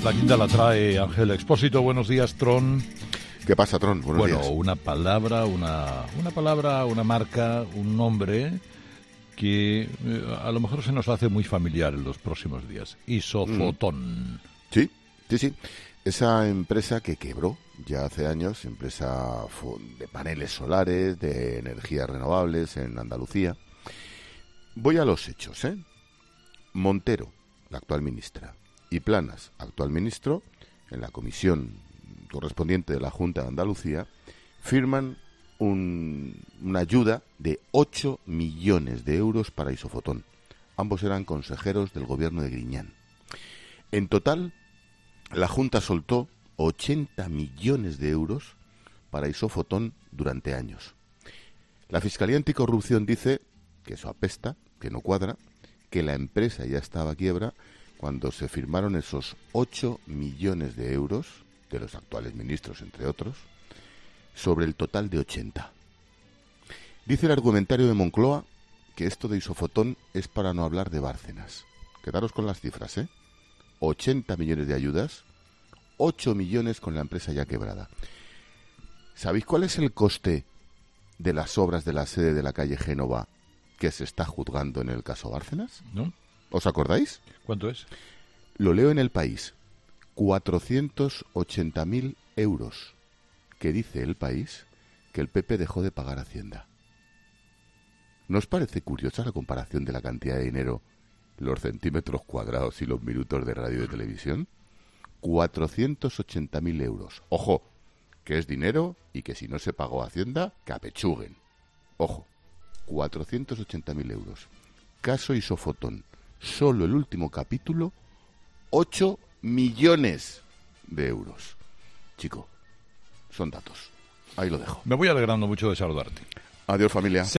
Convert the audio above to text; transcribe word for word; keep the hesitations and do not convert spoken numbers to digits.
La quinta la trae Ángel Expósito. Buenos días, Tron. ¿Qué pasa, Tron? Buenos bueno, días. una palabra, una, una palabra, una marca, un nombre que eh, a lo mejor se nos hace muy familiar en los próximos días. Isofotón. Mm. Sí, sí, sí. Esa empresa que quebró ya hace años, empresa de paneles solares, de energías renovables en Andalucía. Voy a los hechos, ¿eh? Montero, la actual ministra, y Planas, actual ministro, en la comisión correspondiente de la Junta de Andalucía, firman un, una ayuda de ocho millones de euros para Isofotón. Ambos eran consejeros del gobierno de Griñán. En total, la Junta soltó ochenta millones de euros para Isofotón durante años. La Fiscalía Anticorrupción dice que eso apesta, que no cuadra, que la empresa ya estaba a quiebra cuando se firmaron esos ocho millones de euros, de los actuales ministros, entre otros, sobre el total de ochenta. Dice el argumentario de Moncloa que esto de Isofotón es para no hablar de Bárcenas. Quedaros con las cifras, ¿eh? ochenta millones de ayudas, ocho millones con la empresa ya quebrada. ¿Sabéis cuál es el coste de las obras de la sede de la calle Génova que se está juzgando en el caso Bárcenas? ¿No? ¿Os acordáis? ¿Cuánto es? Lo leo en El País. cuatrocientos ochenta mil euros, que dice El País que el P P dejó de pagar Hacienda. ¿No os parece curiosa la comparación de la cantidad de dinero, los centímetros cuadrados y los minutos de radio y de televisión? cuatrocientos ochenta mil euros. Ojo, que es dinero y que si no se pagó Hacienda, que apechuguen. Ojo, cuatrocientos ochenta mil euros. Caso Isofotón. Solo el último capítulo, ocho millones de euros. Chico, son datos. Ahí lo dejo. Me voy alegrando mucho de saludarte. Adiós, familia.